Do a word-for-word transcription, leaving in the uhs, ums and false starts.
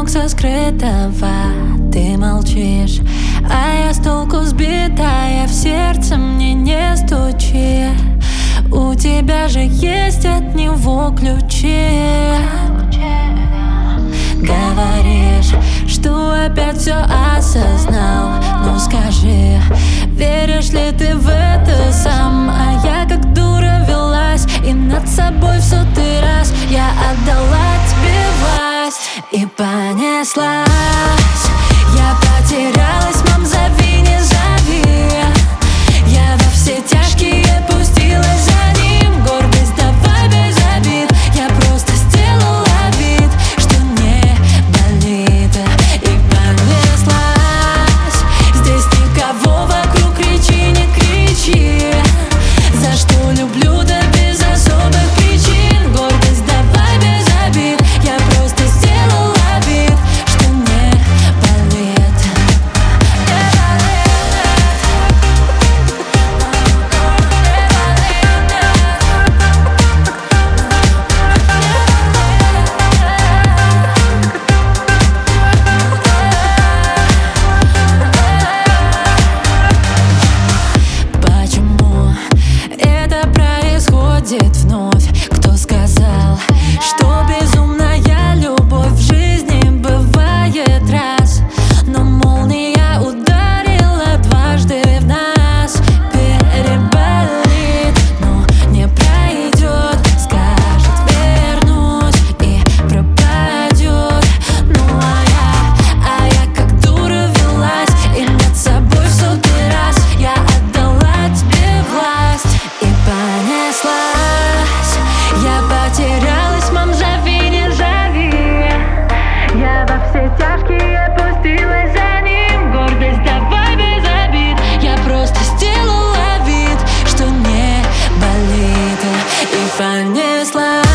вокруг все скрытого, ты молчишь, а я с толку сбитая, в сердце мне не стучи. У тебя же есть от него ключи. Говоришь, что опять все осознал. Ну скажи, веришь ли ты в это сам? А я как дура велась, и над собой в сотый раз я отдала тебе власть и понеслась. Я потерялась, мам, зови, не зови. Я во все тяжкие пустилась за ним. Гордость давай без обид. Я просто сделала вид, что не болит, и понеслась. Здесь никого вокруг, кричи, не кричи. За что люблю, да без особых причин. Гордость давай без обид. Я просто сделала вид, что не болит. Почему это происходит вновь? Кто сказал, что безумная любовь в жизни бывает раз? Но молния ударила дважды в нас. Переболит, но не пройдет. Скажет вернусь и пропадет. Ну а я, а я как дура велась, и над собой в сотый раз я отдала тебе власть и понеслась. Я потерялась, мам, зови, не зови. Я во все тяжкие пустилась за ним. Гордость давай без обид. Я просто сделала вид, что не болит, и понеслась.